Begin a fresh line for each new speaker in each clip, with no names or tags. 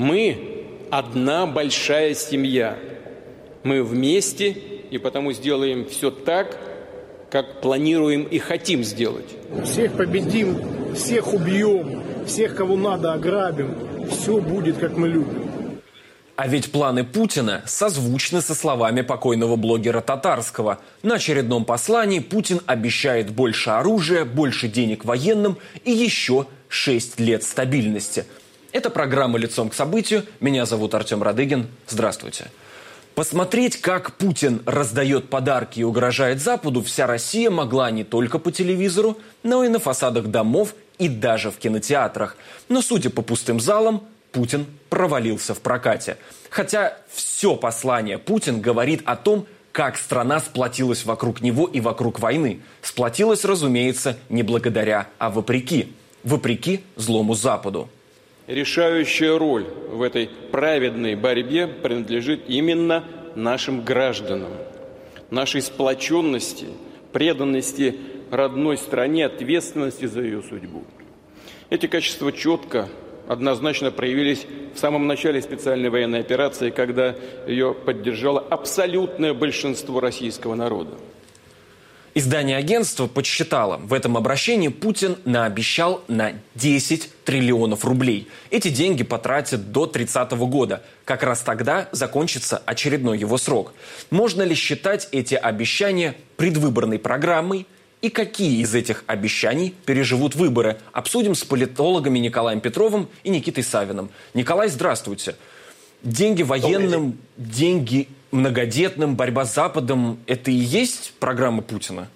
Мы одна большая семья. Мы вместе и потому сделаем все так, как планируем и хотим сделать.
Всех победим, всех убьем, всех, кого надо, ограбим. Все будет, как мы любим.
А ведь планы Путина созвучны со словами покойного блогера Татарского. На очередном послании Путин обещает больше оружия, больше денег военным и еще 6 лет стабильности. Это программа «Лицом к событию». Меня зовут Артем Радыгин. Здравствуйте. Посмотреть, как Путин раздает подарки и угрожает Западу, вся Россия могла не только по телевизору, но и на фасадах домов и даже в кинотеатрах. Но, судя по пустым залам, Путин провалился в прокате. Хотя все послание Путин говорит о том, как страна сплотилась вокруг него и вокруг войны. Сплотилась, разумеется, не благодаря, а вопреки. Вопреки злому Западу.
Решающая роль в этой праведной борьбе принадлежит именно нашим гражданам. Нашей сплоченности, преданности родной стране, ответственности за ее судьбу. Эти качества четко, однозначно проявились в самом начале специальной военной операции, когда ее поддержало абсолютное большинство российского народа.
Издание агентства подсчитало, в этом обращении Путин наобещал на 10 триллионов рублей. Эти деньги потратят до 30 года. Как раз тогда закончится очередной его срок. Можно ли считать эти обещания предвыборной программой? И какие из этих обещаний переживут выборы? Обсудим с политологами Николаем Петровым и Никитой Савиным. Николай, здравствуйте. Деньги военным, деньги многодетным, борьба с Западом – это и есть программа Путина?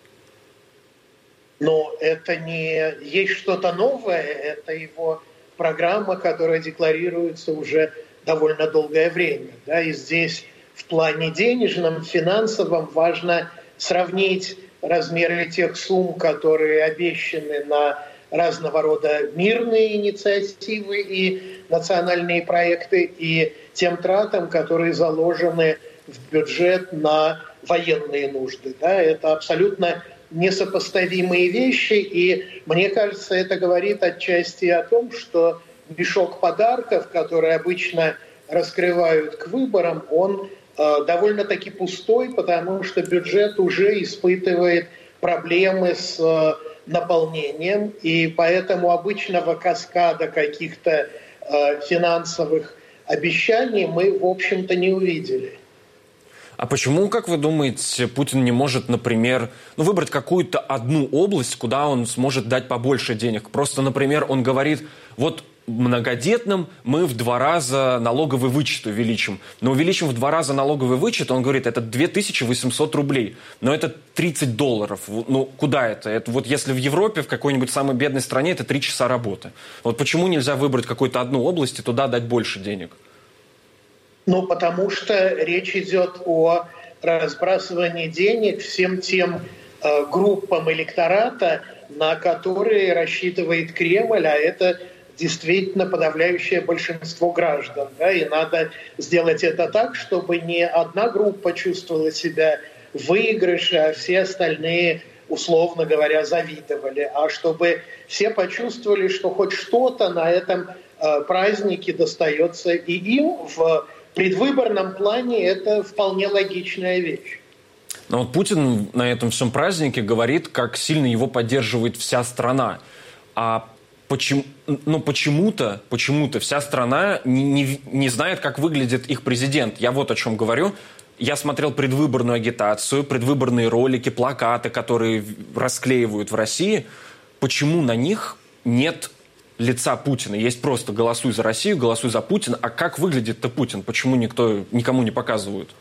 Но это не есть что-то новое, это его программа, которая декларируется уже довольно долгое время. Да? И здесь в плане денежном, финансовом важно сравнить размеры тех сумм, которые обещаны на разного рода мирные инициативы и национальные проекты, и тем тратам, которые заложены в бюджет на военные нужды. Да, это абсолютно несопоставимые вещи, и мне кажется, это говорит отчасти о том, что мешок подарков, который обычно раскрывают к выборам, он довольно-таки пустой, потому что бюджет уже испытывает проблемы с наполнением, и поэтому обычного каскада каких-то финансовых обещаний мы, в общем-то, не увидели.
А почему, как вы думаете, Путин не может, например, выбрать какую-то одну область, куда он сможет дать побольше денег? Просто, например, он говорит, вот многодетным мы в 2 раза налоговый вычет увеличим. Но увеличим в 2 раза налоговый вычет, он говорит, это 2800 рублей. Но это $30. Ну, куда это? Это вот если в Европе, в какой-нибудь самой бедной стране, это 3 часа работы. Вот почему нельзя выбрать какую-то одну область и туда дать больше денег?
Ну, потому что речь идет о разбрасывании денег всем тем группам электората, на которые рассчитывает Кремль, а это действительно подавляющее большинство граждан. Да? И надо сделать это так, чтобы не одна группа чувствовала себя в выигрыше, а все остальные, условно говоря, завидовали. А чтобы все почувствовали, что хоть что-то на этом празднике достается и им. В предвыборном плане это вполне логичная вещь.
Но вот Путин на этом всем празднике говорит, как сильно его поддерживает вся страна. А почему-то вся страна не знает, как выглядит их президент. Я вот о чем говорю. Я смотрел предвыборную агитацию, предвыборные ролики, плакаты, которые расклеивают в России. Почему на них нет лица Путина? Есть просто «Голосуй за Россию», «Голосуй за Путина». А как выглядит-то Путин? Почему никому не показывают?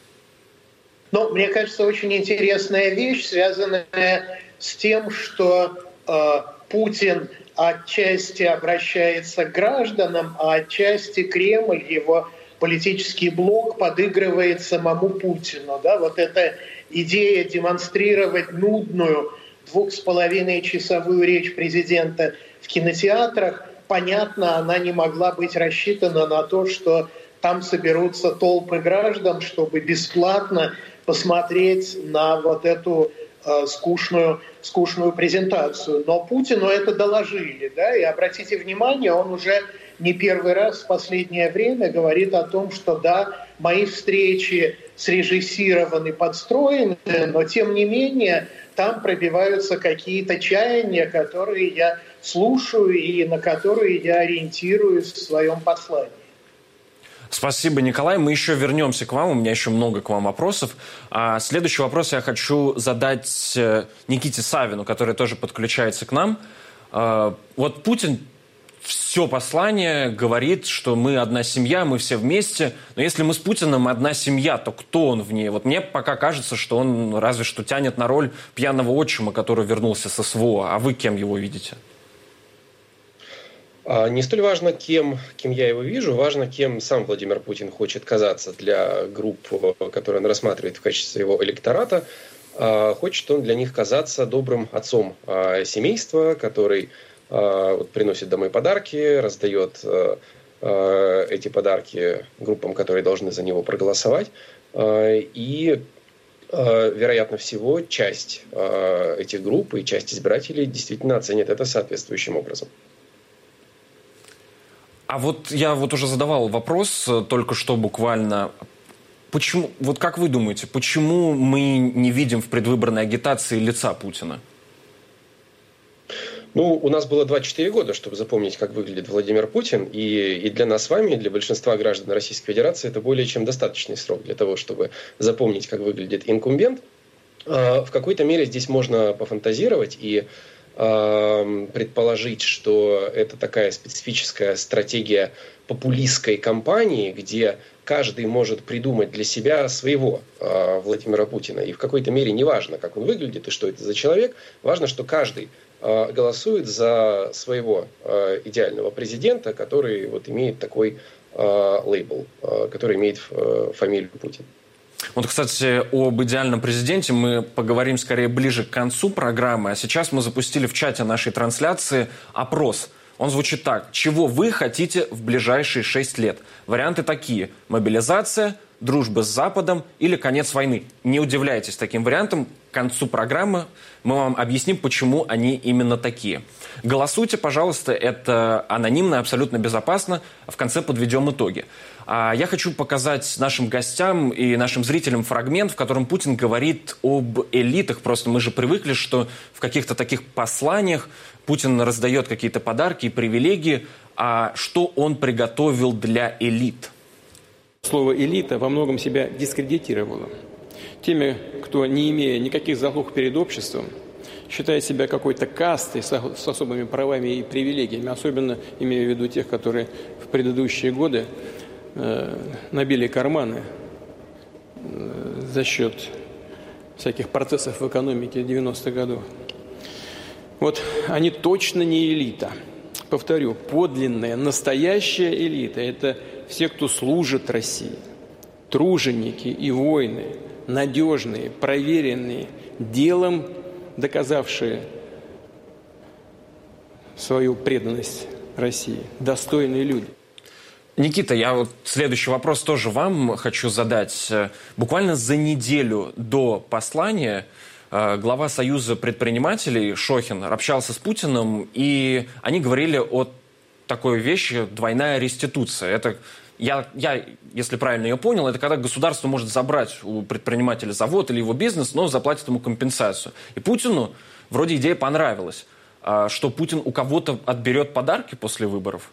Ну, мне кажется, очень интересная вещь, связанная с тем, что Путин отчасти обращается к гражданам, а отчасти Кремль, его политический блок, подыгрывает самому Путину. Да? Вот эта идея демонстрировать нудную 2,5-часовую речь президента в кинотеатрах, понятно, она не могла быть рассчитана на то, что там соберутся толпы граждан, чтобы бесплатно посмотреть на вот эту скучную презентацию. Но Путину это доложили, да, и обратите внимание, он уже не первый раз в последнее время говорит о том, что да, мои встречи срежиссированы, подстроены, но тем не менее там пробиваются какие-то чаяния, которые я слушаю и на которые я ориентируюсь в своем послании.
Спасибо, Николай. Мы еще вернемся к вам. У меня еще много к вам вопросов. Следующий вопрос я хочу задать Никите Савину, который тоже подключается к нам. Вот Путин все послание говорит, что мы одна семья, мы все вместе. Но если мы с Путиным одна семья, то кто он в ней? Вот мне пока кажется, что он разве что тянет на роль пьяного отчима, который вернулся со СВО. А вы кем его видите?
Не столь важно, кем я его вижу, важно, кем сам Владимир Путин хочет казаться для групп, которые он рассматривает в качестве своего электората. Хочет он для них казаться добрым отцом семейства, который приносит домой подарки, раздает эти подарки группам, которые должны за него проголосовать. И, вероятно всего, часть этих групп и часть избирателей действительно оценит это соответствующим образом.
А вот я уже задавал вопрос только что буквально. Почему, вот как вы думаете, почему мы не видим в предвыборной агитации лица Путина?
У нас было 24 года, чтобы запомнить, как выглядит Владимир Путин. И для нас с вами, и для большинства граждан Российской Федерации, это более чем достаточный срок для того, чтобы запомнить, как выглядит инкумбент. В какой-то мере здесь можно пофантазировать и предположить, что это такая специфическая стратегия популистской кампании, где каждый может придумать для себя своего Владимира Путина. И в какой-то мере не важно, как он выглядит и что это за человек, важно, что каждый голосует за своего идеального президента, который имеет такой лейбл, который имеет фамилию Путин.
Вот, кстати, об идеальном президенте мы поговорим скорее ближе к концу программы. А сейчас мы запустили в чате нашей трансляции опрос. Он звучит так. Чего вы хотите в ближайшие 6 лет? Варианты такие. Мобилизация, дружба с Западом или конец войны. Не удивляйтесь таким вариантам. К концу программы мы вам объясним, почему они именно такие. Голосуйте, пожалуйста. Это анонимно, абсолютно безопасно. В конце подведем итоги. Я хочу показать нашим гостям и нашим зрителям фрагмент, в котором Путин говорит об элитах. Просто мы же привыкли, что в каких-то таких посланиях Путин раздает какие-то подарки и привилегии. А что он приготовил для элит?
Слово «элита» во многом себя дискредитировало. Теми, кто, не имея никаких залог перед обществом, считает себя какой-то кастой с особыми правами и привилегиями, особенно имея в виду тех, которые в предыдущие годы набили карманы за счет всяких процессов в экономике 90-х годов. Вот они точно не элита. Повторю, подлинная, настоящая элита – это все, кто служит России. Труженики и воины, надежные, проверенные, делом доказавшие свою преданность России, достойные люди.
Никита, я следующий вопрос тоже вам хочу задать. Буквально за неделю до послания глава Союза предпринимателей Шохин общался с Путиным, и они говорили о такой вещи «двойная реституция». Это, я, если правильно ее понял, это когда государство может забрать у предпринимателя завод или его бизнес, но заплатит ему компенсацию. И Путину вроде идея понравилась, что Путин у кого-то отберет подарки после выборов.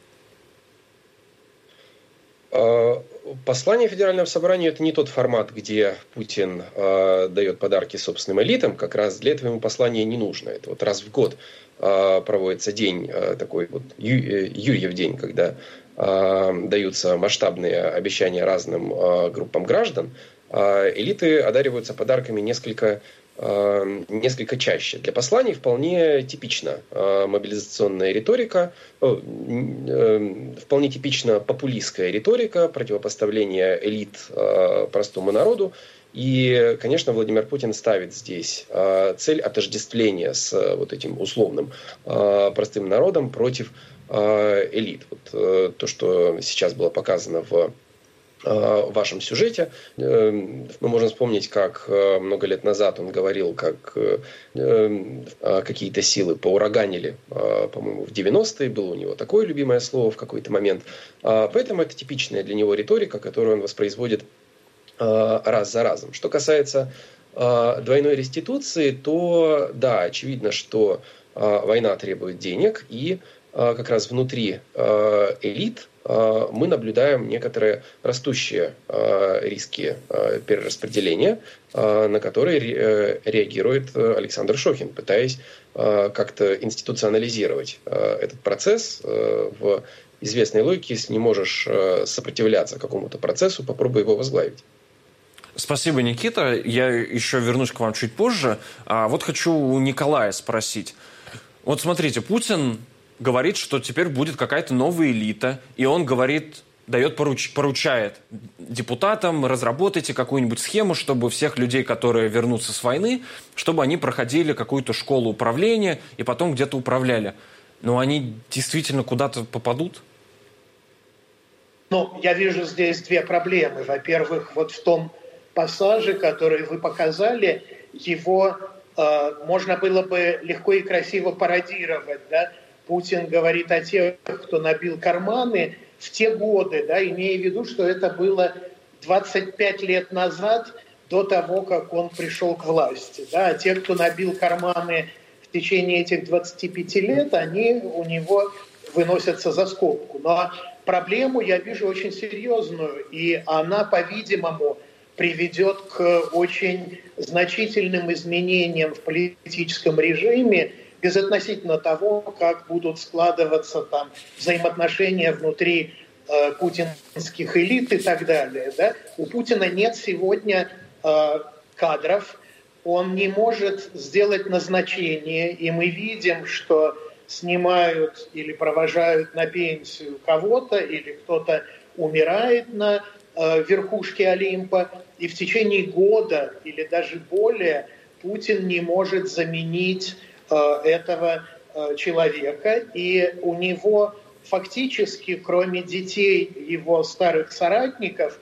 Послание Федерального собрания – это не тот формат, где Путин дает подарки собственным элитам. Как раз для этого ему послание не нужно. Это раз в год проводится день, такой Юрьев день, когда даются масштабные обещания разным группам граждан. Элиты одариваются подарками несколько чаще. Для посланий вполне типична мобилизационная риторика, вполне типична популистская риторика, противопоставление элит простому народу. И, конечно, Владимир Путин ставит здесь цель отождествления с этим условным простым народом против элит. То, что сейчас было показано в в вашем сюжете. Мы можем вспомнить, как много лет назад он говорил, как какие-то силы поураганили, по-моему, в 90-е, было у него такое любимое слово в какой-то момент. Поэтому это типичная для него риторика, которую он воспроизводит раз за разом. Что касается двойной реституции, то да, очевидно, что война требует денег, и как раз внутри элит мы наблюдаем некоторые растущие риски перераспределения, на которые реагирует Александр Шохин, пытаясь как-то институционализировать этот процесс. В известной логике, если не можешь сопротивляться какому-то процессу, попробуй его возглавить.
Спасибо, Никита. Я еще вернусь к вам чуть позже. А вот хочу у Николая спросить. Вот смотрите, Путин говорит, что теперь будет какая-то новая элита, и он говорит, поручает депутатам, разработайте какую-нибудь схему, чтобы всех людей, которые вернутся с войны, чтобы они проходили какую-то школу управления и потом где-то управляли. Но они действительно куда-то попадут?
Ну, я вижу здесь две проблемы. Во-первых, вот в том пассаже, который вы показали, его можно было бы легко и красиво пародировать, да? Путин говорит о тех, кто набил карманы в те годы, да, имея в виду, что это было 25 лет назад, до того, как он пришел к власти. Да. А те, кто набил карманы в течение этих 25 лет, они у него выносятся за скобку. Но проблему я вижу очень серьезную, и она, по-видимому, приведет к очень значительным изменениям в политическом режиме, безотносительно того, как будут складываться там взаимоотношения внутри путинских элит и так далее. Да? У Путина нет сегодня кадров, он не может сделать назначение, и мы видим, что снимают или провожают на пенсию кого-то, или кто-то умирает на верхушке Олимпа, и в течение года или даже более Путин не может заменить этого человека, и у него фактически, кроме детей его старых соратников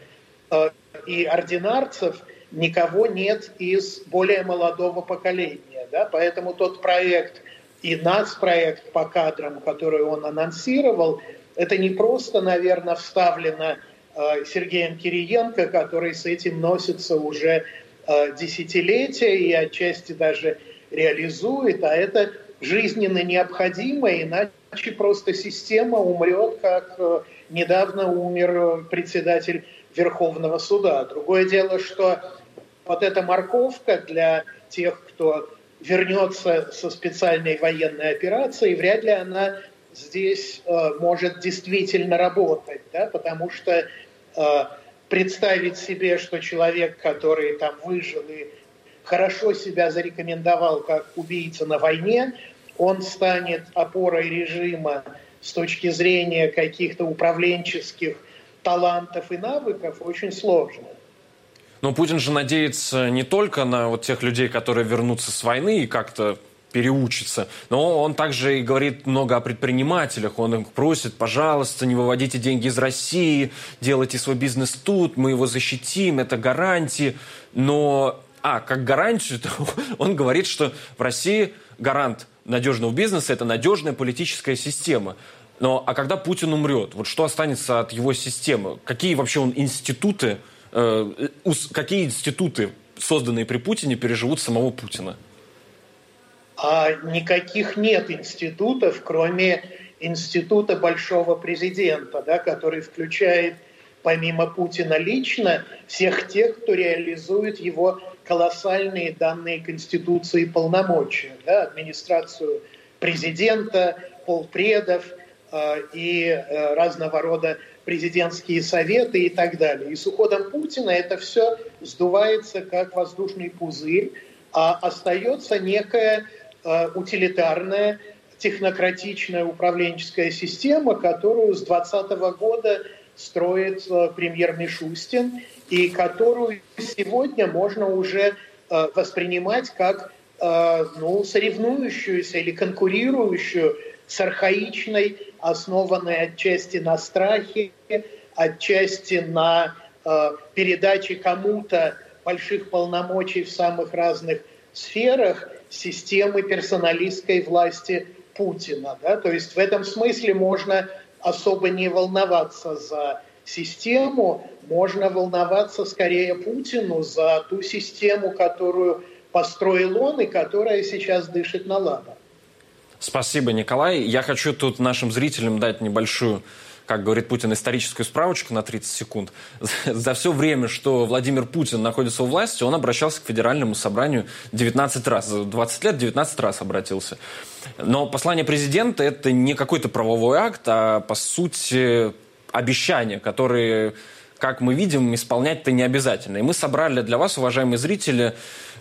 и ординарцев, никого нет из более молодого поколения. Да? Поэтому тот проект и нацпроект по кадрам, который он анонсировал, это не просто, наверное, вставлено Сергеем Кириенко, который с этим носится уже десятилетия и отчасти даже реализует, а это жизненно необходимо, иначе просто система умрет, как недавно умер председатель Верховного суда. Другое дело, что вот эта морковка для тех, кто вернется со специальной военной операцией, вряд ли она здесь может действительно работать, да, потому что представить себе, что человек, который там выжил и хорошо себя зарекомендовал как убийца на войне, он станет опорой режима с точки зрения каких-то управленческих талантов и навыков, очень сложно.
Но Путин же надеется не только на вот тех людей, которые вернутся с войны и как-то переучатся, но он также и говорит много о предпринимателях. Он их просит, пожалуйста, не выводите деньги из России, делайте свой бизнес тут, мы его защитим, это гарантии. Но как гарантию, он говорит, что в России гарант надежного бизнеса – это надежная политическая система. А когда Путин умрет, вот что останется от его системы? Какие вообще институты, созданные при Путине, переживут самого Путина?
Никаких нет институтов, кроме института большого президента, да, который включает помимо Путина лично всех тех, кто реализует его колоссальные данные Конституции полномочия, да, администрацию президента, полпредов и разного рода президентские советы и так далее. И с уходом Путина это все сдувается как воздушный пузырь, а остается некая утилитарная, технократичная управленческая система, которую с 2020 года строит премьер Мишустин, и которую сегодня можно уже воспринимать как соревнующуюся или конкурирующую с архаичной, основанной отчасти на страхе, отчасти на передачи кому-то больших полномочий в самых разных сферах системы персоналистской власти Путина. Да? То есть в этом смысле можно особо не волноваться за систему, можно волноваться скорее Путину за ту систему, которую построил он и которая сейчас дышит на ладан.
Спасибо, Николай. Я хочу тут нашим зрителям дать небольшую, как говорит Путин, историческую справочку на 30 секунд. За все время, что Владимир Путин находится у власти, он обращался к Федеральному собранию 19 раз. За 20 лет 19 раз обратился. Но послание президента – это не какой-то правовой акт, а, по сути, обещания, которые, как мы видим, исполнять-то не обязательно. И мы собрали для вас, уважаемые зрители,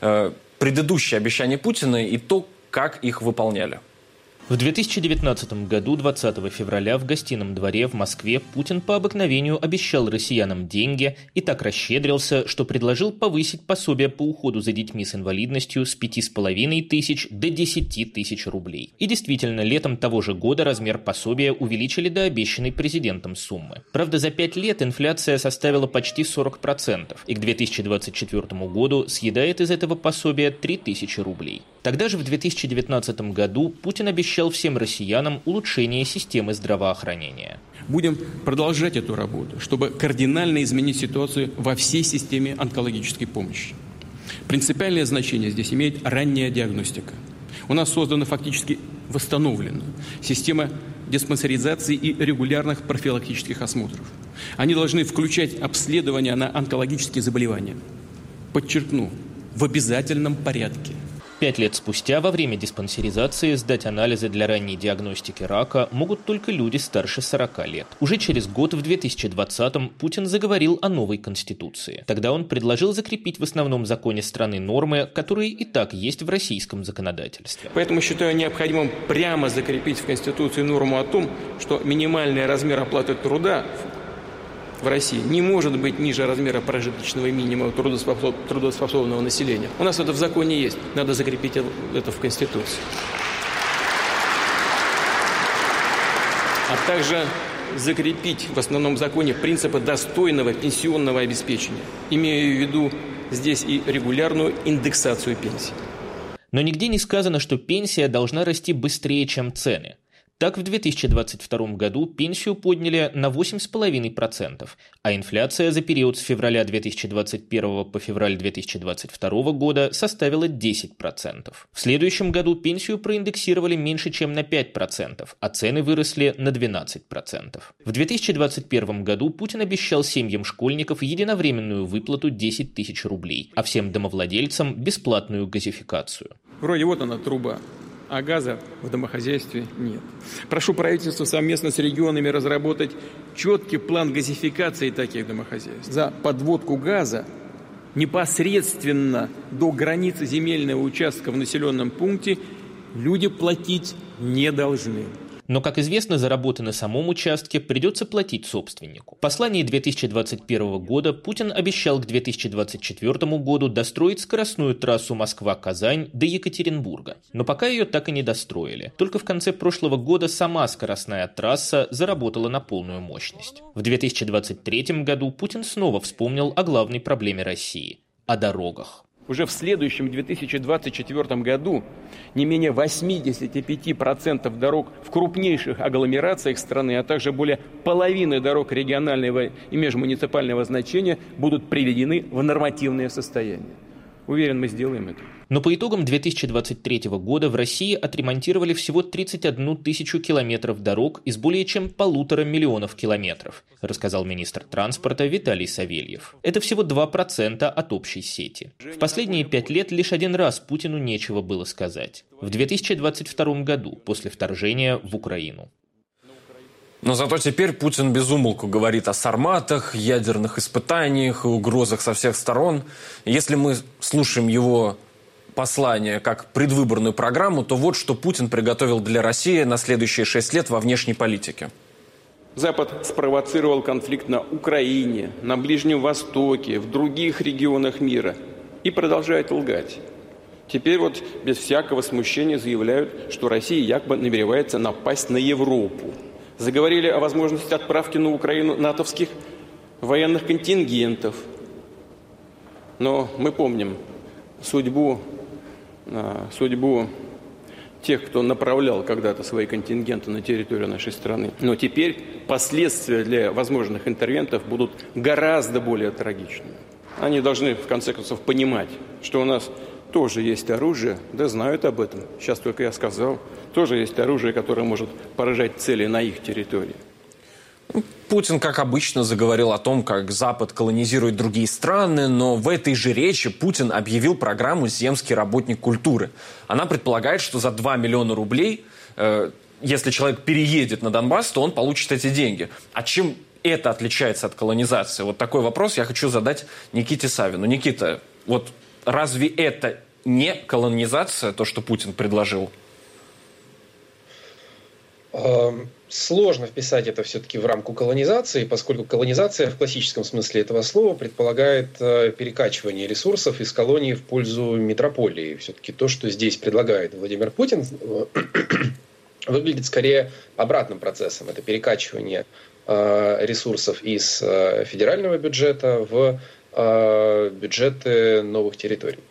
предыдущие обещания Путина и то, как их выполняли.
В 2019 году, 20 февраля, в Гостином дворе в Москве Путин по обыкновению обещал россиянам деньги и так расщедрился, что предложил повысить пособие по уходу за детьми с инвалидностью с 5,5 тысяч до 10 тысяч рублей. И действительно, летом того же года размер пособия увеличили до обещанной президентом суммы. Правда, за 5 лет инфляция составила почти 40%, и к 2024 году съедает из этого пособия 3000 рублей. Тогда же в 2019 году Путин обещал всем россиянам улучшение системы здравоохранения.
Будем продолжать эту работу, чтобы кардинально изменить ситуацию во всей системе онкологической помощи. Принципиальное значение здесь имеет ранняя диагностика. У нас создана, фактически восстановлена система диспансеризации и регулярных профилактических осмотров. Они должны включать обследование на онкологические заболевания. Подчеркну, в обязательном порядке.
5 лет спустя во время диспансеризации сдать анализы для ранней диагностики рака могут только люди старше 40 лет. Уже через год, в 2020-м, Путин заговорил о новой конституции. Тогда он предложил закрепить в основном законе страны нормы, которые и так есть в российском законодательстве.
Поэтому считаю необходимым прямо закрепить в Конституции норму о том, что минимальный размер оплаты труда в России не может быть ниже размера прожиточного минимума трудоспособного населения. У нас это в законе есть. Надо закрепить это в Конституции. А также закрепить в основном законе принципы достойного пенсионного обеспечения. Имею в виду здесь и регулярную индексацию пенсий.
Но нигде не сказано, что пенсия должна расти быстрее, чем цены. Так, в 2022 году пенсию подняли на 8,5%, а инфляция за период с февраля 2021 по февраль 2022 года составила 10%. В следующем году пенсию проиндексировали меньше, чем на 5%, а цены выросли на 12%. В 2021 году Путин обещал семьям школьников единовременную выплату 10 тысяч рублей, а всем домовладельцам бесплатную газификацию.
Вроде вот она труба, а газа в домохозяйстве нет. Прошу правительство совместно с регионами разработать четкий план газификации таких домохозяйств. За подводку газа непосредственно до границы земельного участка в населенном пункте люди платить не должны.
Но, как известно, за работы на самом участке придется платить собственнику. В послании 2021 года Путин обещал к 2024 году достроить скоростную трассу Москва-Казань до Екатеринбурга. Но пока ее так и не достроили. Только в конце прошлого года сама скоростная трасса заработала на полную мощность. В 2023 году Путин снова вспомнил о главной проблеме России – о дорогах.
Уже в следующем 2024 году не менее 85% дорог в крупнейших агломерациях страны, а также более половины дорог регионального и межмуниципального значения будут приведены в нормативное состояние. Уверен, мы сделаем это.
Но по итогам 2023 года в России отремонтировали всего 31 тысячу километров дорог из более чем 1,5 миллиона километров, рассказал министр транспорта Виталий Савельев. Это всего 2% от общей сети. В последние 5 лет лишь один раз Путину нечего было сказать. В 2022 году, после вторжения в Украину.
Но зато теперь Путин без умолку говорит о сарматах, ядерных испытаниях, угрозах со всех сторон. Если мы слушаем его послание как предвыборную программу, то вот что Путин приготовил для России на следующие 6 лет во внешней политике.
Запад спровоцировал конфликт на Украине, на Ближнем Востоке, в других регионах мира и продолжает лгать. Теперь вот без всякого смущения заявляют, что Россия якобы намеревается напасть на Европу. Заговорили о возможности отправки на Украину натовских военных контингентов. Но мы помним судьбу тех, кто направлял когда-то свои контингенты на территорию нашей страны. Но теперь последствия для возможных интервентов будут гораздо более трагичными. Они должны, в конце концов, понимать, что у нас тоже есть оружие, да знают об этом, сейчас только я сказал, тоже есть оружие, которое может поражать цели на их территории.
Путин, как обычно, заговорил о том, как Запад колонизирует другие страны, но в этой же речи Путин объявил программу «Земский работник культуры». Она предполагает, что за 2 миллиона рублей, если человек переедет на Донбасс, то он получит эти деньги. А чем это отличается от колонизации? Вот такой вопрос я хочу задать Никите Савину. Никита, вот разве это не колонизация, то, что Путин предложил?
Сложно вписать это все-таки в рамку колонизации, поскольку колонизация в классическом смысле этого слова предполагает перекачивание ресурсов из колонии в пользу метрополии. Все-таки то, что здесь предлагает Владимир Путин, выглядит скорее обратным процессом. Это перекачивание ресурсов из федерального бюджета в бюджеты новых территорий.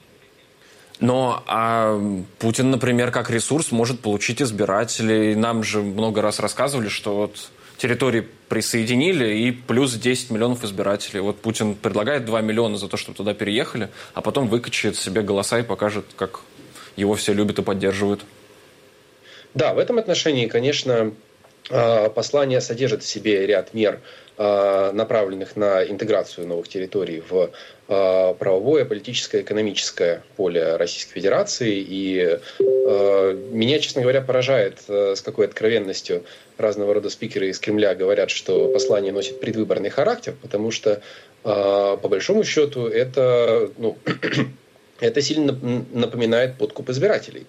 Но Путин, например, как ресурс может получить избирателей. Нам же много раз рассказывали, что вот территории присоединили и плюс 10 миллионов избирателей. Вот Путин предлагает 2 миллиона за то, чтобы туда переехали, а потом выкачает себе голоса и покажет, как его все любят и поддерживают. Да, в этом отношении, конечно, послание содержит в себе ряд мер, направленных на интеграцию новых территорий в правовое, политическое, экономическое поле Российской Федерации. И меня, честно говоря, поражает, с какой откровенностью разного рода спикеры из Кремля говорят, что послание носит предвыборный характер, потому что, по большому счету, это сильно напоминает подкуп избирателей.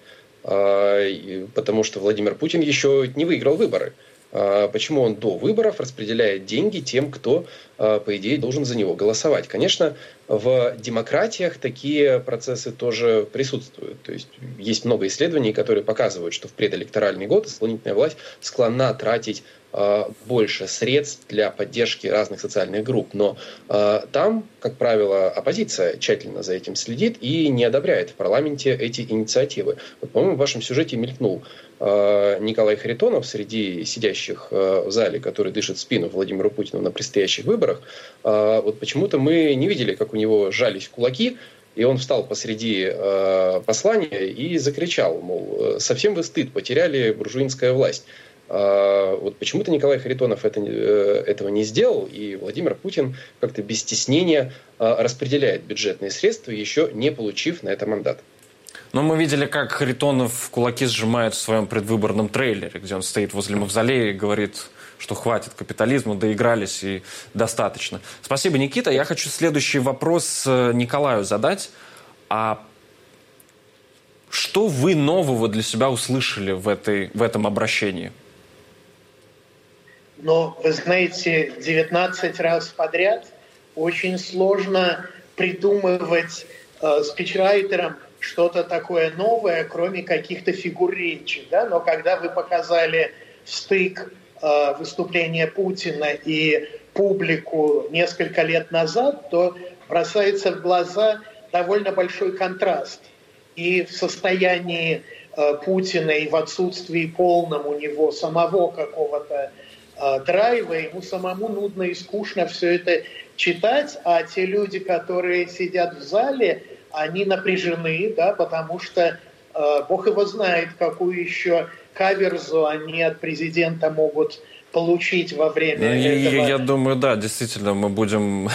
Потому что Владимир Путин еще не выиграл выборы. Почему он до выборов распределяет деньги тем, кто, по идее, должен за него голосовать? Конечно, в демократиях такие процессы тоже присутствуют. То есть есть много исследований, которые показывают, что в предэлекторальный год исполнительная власть склонна тратить больше средств для поддержки разных социальных групп. Но там, как правило, оппозиция тщательно за этим следит и не одобряет в парламенте эти инициативы. Вот, по-моему, в вашем сюжете мелькнул Николай Харитонов среди сидящих в зале, который дышит в спину Владимиру Путину на предстоящих выборах. Вот почему-то мы не видели, как у него сжались кулаки, и он встал посреди послания и закричал, мол, совсем вы стыд, потеряли буржуинская власть. Вот почему-то Николай Харитонов этого не сделал, и Владимир Путин как-то без стеснения распределяет бюджетные средства, еще не получив на это мандат. Но мы видели, как Харитонов кулаки сжимает в своем предвыборном трейлере, где он стоит возле мавзолея и говорит, что хватит капитализма, доигрались и достаточно. Спасибо, Никита. Я хочу следующий вопрос Николаю задать. А что вы нового для себя услышали в этом обращении?
Но, вы знаете, 19 раз подряд очень сложно придумывать спичрайтерам что-то такое новое, кроме каких-то фигур речи. Да? Но когда вы показали стык выступления Путина и публику несколько лет назад, то бросается в глаза довольно большой контраст. И в состоянии Путина, и в отсутствии полном у него самого какого-то драйва, ему самому нудно и скучно все это читать, а те люди, которые сидят в зале, они напряжены, да, потому что Бог его знает, какую еще каверзу они от президента могут получить во время этого.
Я думаю, да, действительно, мы будем...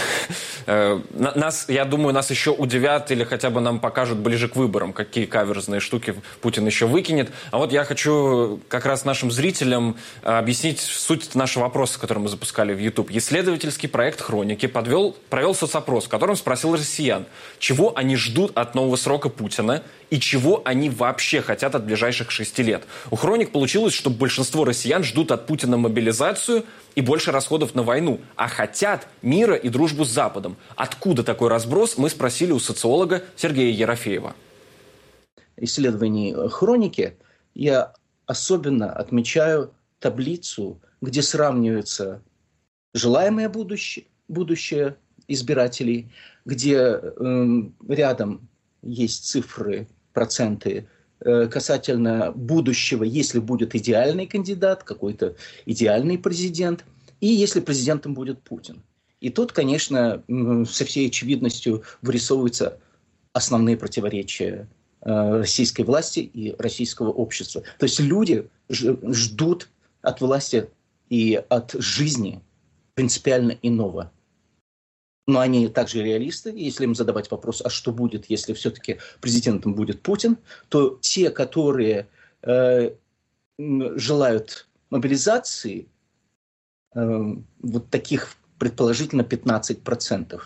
Я думаю, нас еще удивят или хотя бы нам покажут ближе к выборам, какие каверзные штуки Путин еще выкинет. А вот я хочу как раз нашим зрителям объяснить суть нашего вопроса, который мы запускали в YouTube. Исследовательский проект «Хроники» провел соцопрос, в котором спросил россиян, чего они ждут от нового срока Путина и чего они вообще хотят от ближайших 6 лет. У «Хроник» получилось, что большинство россиян ждут от Путина мобилизацию и больше расходов на войну, а хотят мира и дружбу с Западом. Откуда такой разброс, мы спросили у социолога Сергея Ерофеева.
Исследований «Хроники» я особенно отмечаю таблицу, где сравнивается желаемое будущее будущее избирателей, где рядом есть цифры, проценты касательно будущего, если будет идеальный кандидат, какой-то идеальный президент, и если президентом будет Путин. И тут, конечно, со всей очевидностью вырисовываются основные противоречия российской власти и российского общества. То есть люди ждут от власти и от жизни принципиально иного. Но они также реалисты. Если им задавать вопрос, а что будет, если все-таки президентом будет Путин, то те, которые желают мобилизации, вот таких предположительно 15%,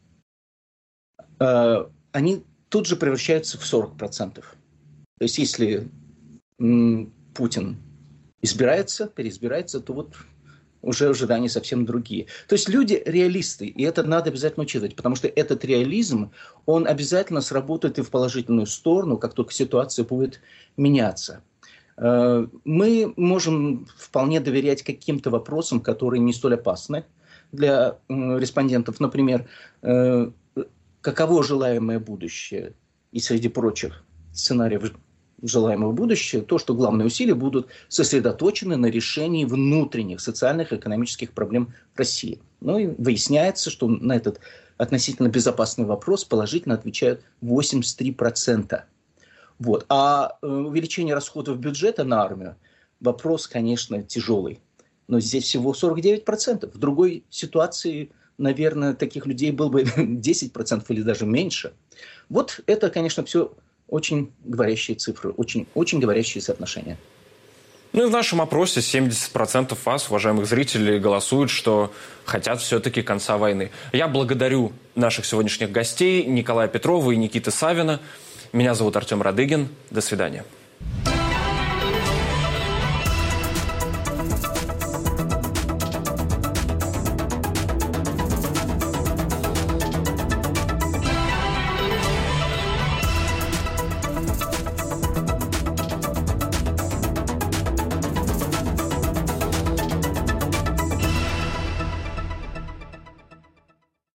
они тут же превращаются в 40%. То есть если Путин переизбирается, то вот уже ожидания совсем другие. То есть люди реалисты, и это надо обязательно учитывать, потому что этот реализм, он обязательно сработает и в положительную сторону, как только ситуация будет меняться. Мы можем вполне доверять каким-то вопросам, которые не столь опасны для респондентов. Например, каково желаемое будущее? И среди прочих сценариев желаемого будущего, то, что главные усилия будут сосредоточены на решении внутренних социальных и экономических проблем России. Ну и выясняется, что на этот относительно безопасный вопрос положительно отвечают 83%. Вот. А увеличение расходов бюджета на армию – вопрос, конечно, тяжелый. Но здесь всего 49%. В другой ситуации, наверное, таких людей было бы 10% или даже меньше. Вот это, конечно, все очень говорящие цифры, очень говорящие соотношения.
Ну и в нашем опросе 70% вас, уважаемых зрителей, голосуют, что хотят все-таки конца войны. Я благодарю наших сегодняшних гостей Николая Петрова и Никиты Савина. Меня зовут Артем Радыгин. До свидания.